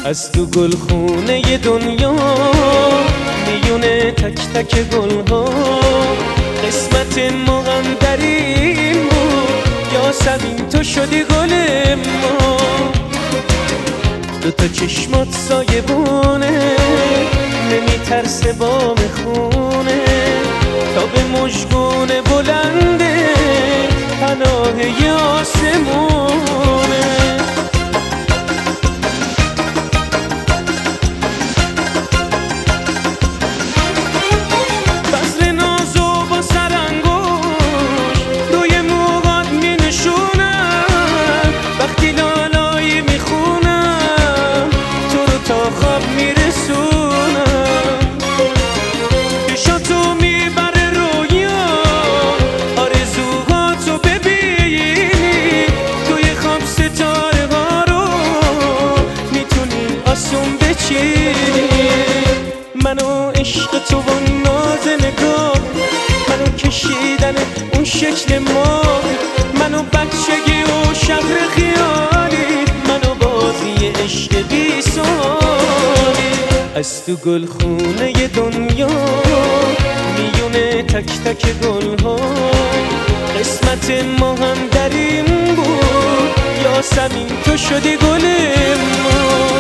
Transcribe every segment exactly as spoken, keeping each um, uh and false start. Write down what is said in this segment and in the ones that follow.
از تو گلخونه دنیا میونه تک تک گلها قسمت ما هم در این بود یاسمین تو شدی گل ما دوتا چشمات سایبونه نمیترسه بام خونه تا به مژگون بلنده پناه آسمونه منو عشق تو و ناز نگاه منو کشیدن اون شکل ما منو بچگی و شهر خیالی منو بازی عشق بی سالی از تو گلخونه دنیا میونه تک تک گلها قسمت ما هم در این بود یاسمین تو شدی گل ما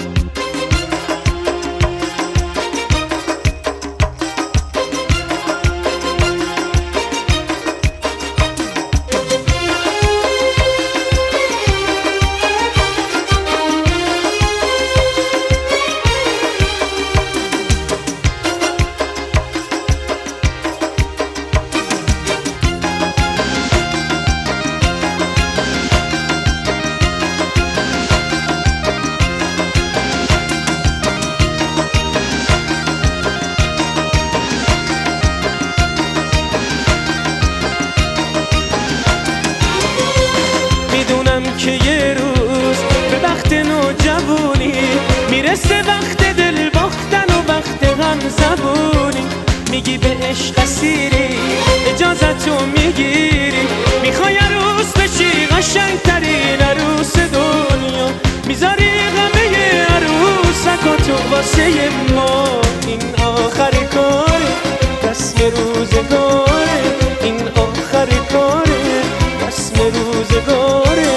که یه روز به وقت نوجوانی میرسه وقت دل باختن و وقت غم زبونی میگی به عشق اسیری اجازتو میگیری میخوای عروس بشی قشنگترین عروس دنیا میذاری غمه عروسکاتو واسه ما این آخر کاره رسم روزگاره این آخر کاره رسم روزگاره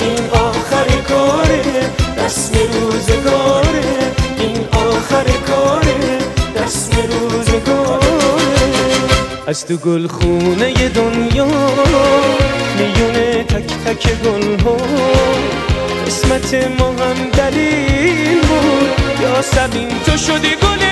رسم روزگاره این آخر کاره رسم روزگاره از تو گلخونه دنیا میونه تک تک گلها قسمت ما هم در این بود یاسمین تو شدی گل